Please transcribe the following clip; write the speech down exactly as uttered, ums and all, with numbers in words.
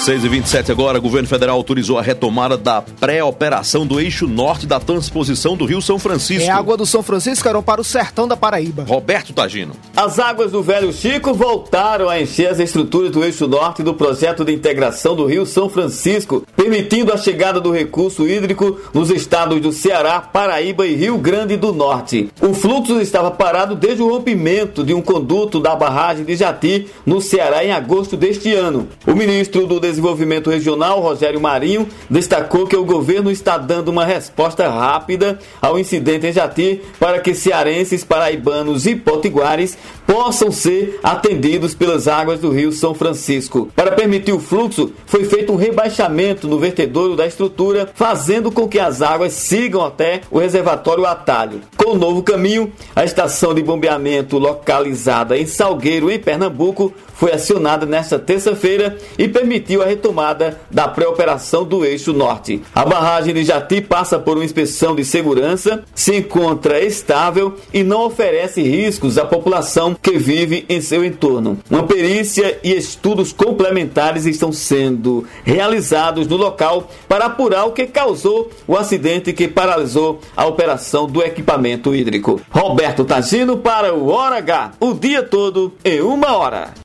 seis e vinte e sete agora, o governo federal autorizou a retomada da pré-operação do eixo norte da transposição do Rio São Francisco. É água do São Francisco, eram para o sertão da Paraíba. Roberto Tagino. As águas do Velho Chico voltaram a encher as estruturas do eixo norte do projeto de integração do Rio São Francisco, permitindo a chegada do recurso hídrico nos estados do Ceará, Paraíba e Rio Grande do Norte. O fluxo estava parado desde o rompimento de um conduto da barragem de Jati, no Ceará, em agosto deste ano. O ministro do Desenvolvimento Regional, Rogério Marinho, destacou que o governo está dando uma resposta rápida ao incidente em Jati para que cearenses, paraibanos e potiguares possam ser atendidos pelas águas do Rio São Francisco. Para permitir o fluxo, foi feito um rebaixamento no vertedouro da estrutura, fazendo com que as águas sigam até o reservatório Atalho. Com o novo caminho, a estação de bombeamento localizada em Salgueiro, em Pernambuco, foi acionada nesta terça-feira e permitiu a retomada da pré-operação do eixo norte. A barragem de Jati passa por uma inspeção de segurança, se encontra estável e não oferece riscos à população que vive em seu entorno. Uma perícia e estudos complementares estão sendo realizados no local para apurar o que causou o acidente que paralisou a operação do equipamento hídrico. Roberto Tagino para o Hora H, o dia todo em uma hora.